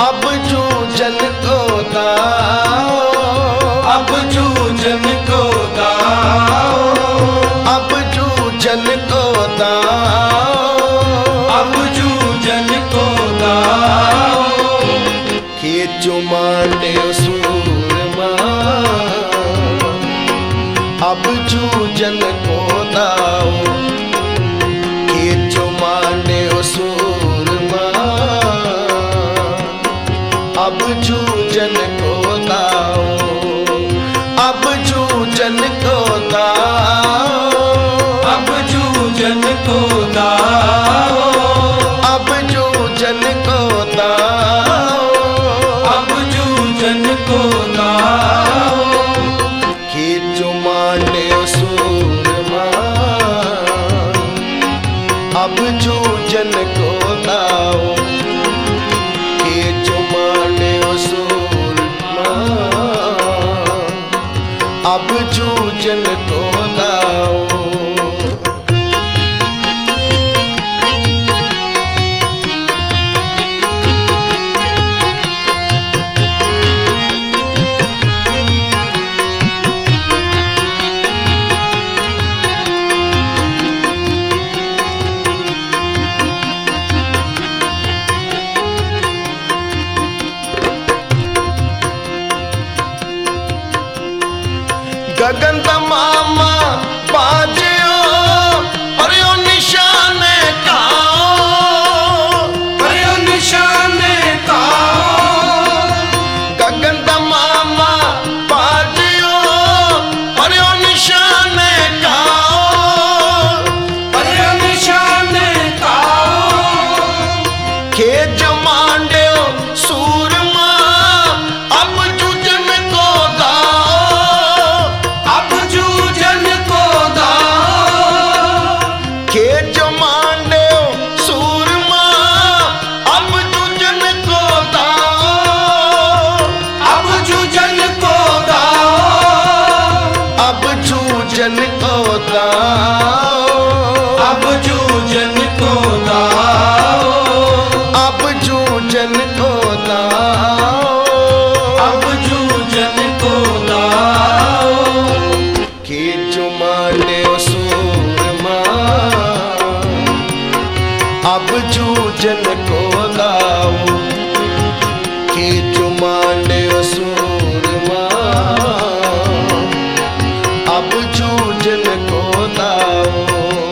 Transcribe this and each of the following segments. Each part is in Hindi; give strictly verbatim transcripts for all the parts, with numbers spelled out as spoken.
अब जूझन को दाओ, अब जूझन को दाओ, अब जूझन को दाओ, अब जूझन को दाओ। खींचो मांडे सूरमा, अब जूझन को दाओ, खींचो मांडे सूरमा, अब जूझन को दाओ, अब जूझन को दाओ, अब जूझन को दाओ, अब जूझन को दाओ, अब जूझन को दाओ। खींचो मांडे सूरमा, अब जूझन को दाओ, खींचो मांडे सूरमा, अब जूझन को दाओ। गगन तमामा बाजियो और यो निशाने काओ, पर यो निशाने काओ, गगन तमामा बाजियो और यो निशाने काओ, पर यो निशाने काओ। खेज मांड्यो सूरमा, अब जूझन को दाओ, अब जूझन को दाओ, खेज मांड्यो सूरमा, अब जूझन को दाओ, अब जूझन को दाओ, अब जूझन को दाओ, अब जूझन को दाओ, अब जूझन को दाओ, अब जूझन को दाओ। खींचो मांडे सूरमा, अब जूझन को दाओ, खींचो मांडे सूरमा, अब जूझन को दाओ।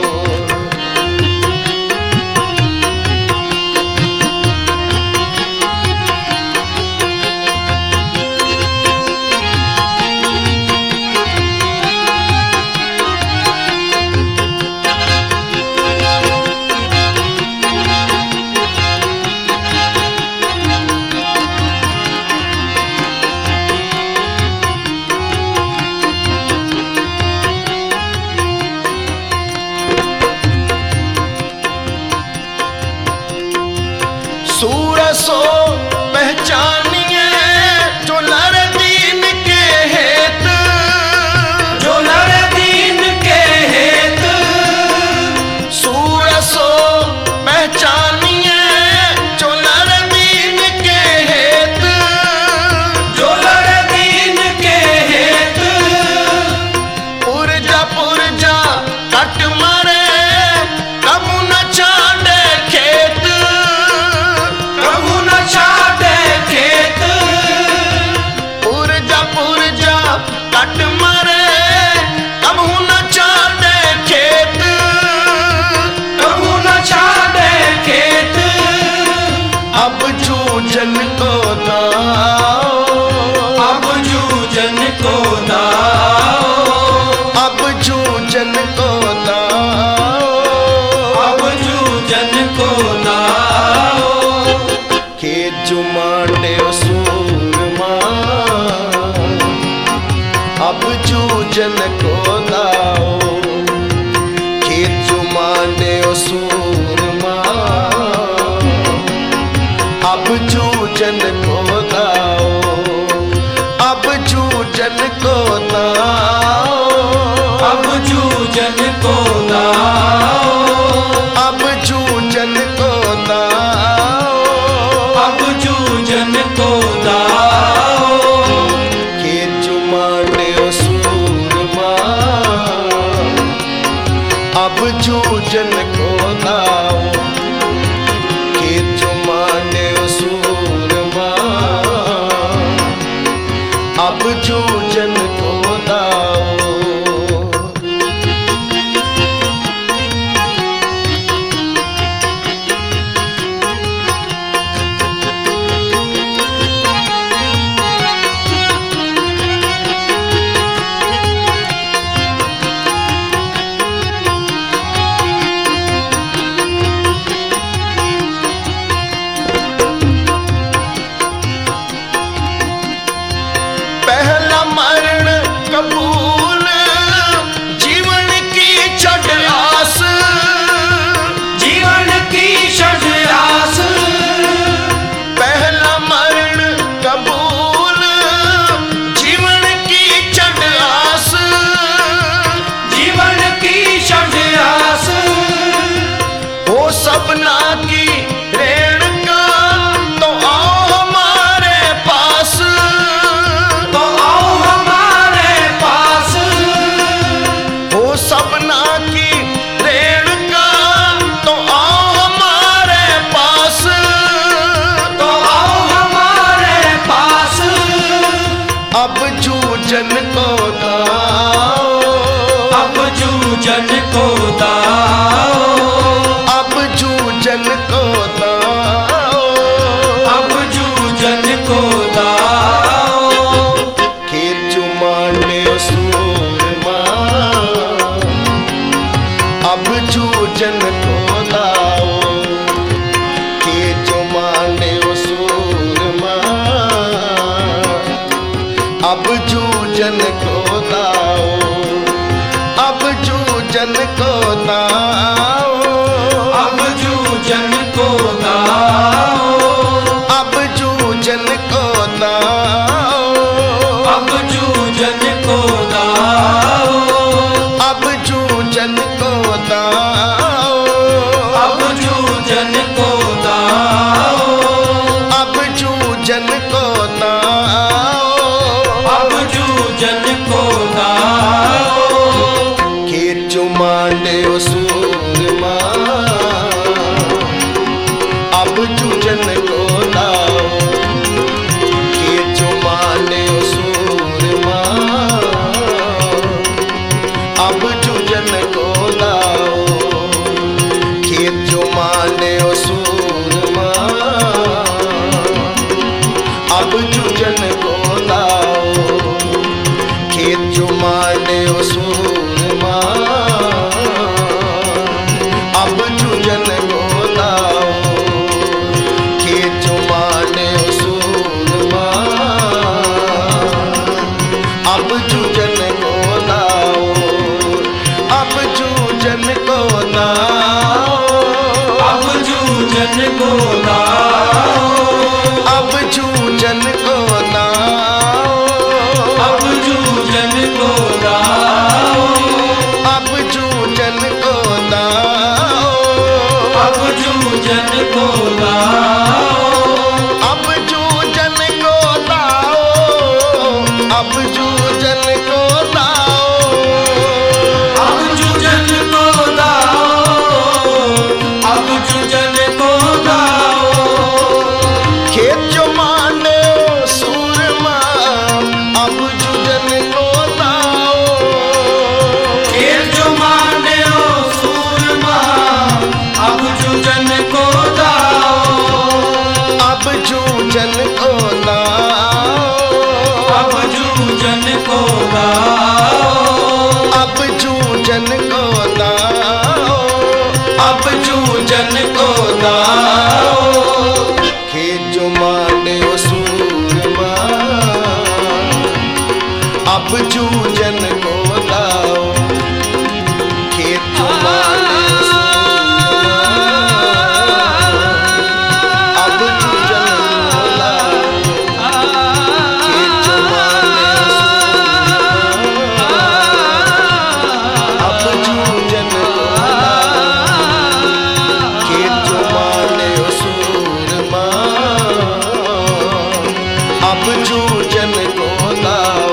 सूरसो पहचानिए जो लड़ दीन के हेत, जो लड़ दीन के हेत, सूरसो पहचानिए जो लड़ दीन के हेत, जो लड़ दीन के हेत। पुरजा पुरजा कट मरे कबू न छाड़े खेत, प्रभु न छाड़े खेत, पुरजा पुरजा कट मरे कबू न छाड़े खेत, प्रभु न छाड़े खेत। अब जूझन को दाओ, अब जूझन को दाओ, अब जूझन को दाओ, अब जूझन को दाओ। खींचो मांडे सूरमा, अब जूझन को दाओ, खींचो मांडे सूरमा, अब जूझन को दाओ, अब जूझन को दाओ, अब जूझन को दाओ, अब जूझन को दाओ, अब जूझन अब जूझन को दाओ, अब जूझन को दाओ, अब जूझन को दाओ, अब जूझन को दाओ, अब जूझन को दाओ, अब जूझन को दाओ, अब जूझन को दाओ, अब जूझन को दाओ, अब जूझन को दाओ, खेचो मांडे सूरमा, अब जूझन को दाओ, खेचो मांडे सूरमा, अब जूझन को दाओ, खेचो मांडे सूरमा, अब जूझन को दाओ, खेचो मांडे सूरमा, अब जूझन को दाओ, खेचो मांडे सूरमा, अब जूझन को दाओ, अब जूझन को दाओ, अब जूझन को दाओ, अब जूझन को दाओ, अब जूझन को दाओ, अब जूझन को दाओ, अब जूझन को दाओ, अब जूझन को दाओ, अब जूझन को दाओ, अब जूझन को दाओ, अब जूझन को दाओ, खेचो मांडे सूरमा, अब जूझन को दाओ, खेल जो माने ओ सूरमा, अब जूझन को दाओ, अब जूझन को दाओ, अब जूझन को दाओ, अब जूझन को दाओ, अब जूझन को दाओ, खेचो मांडे सूरमा, अब जूझन को दाओ, खेचो मांडे सूरमा, अब जूझन को दाओ, खेचो मांडे सूरमा, अब जूझन को दाओ, खेचो मांडे सूरमा, अब जूझन को दाओ,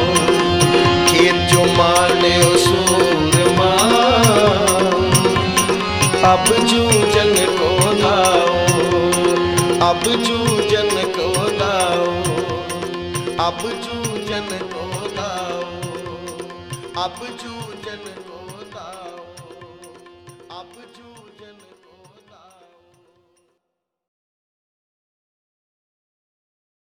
खेचो मांडे सूरमा, अब जूझन को दाओ, अब जूझन को दाओ, अब जूझन को दाओ, अब जूझन को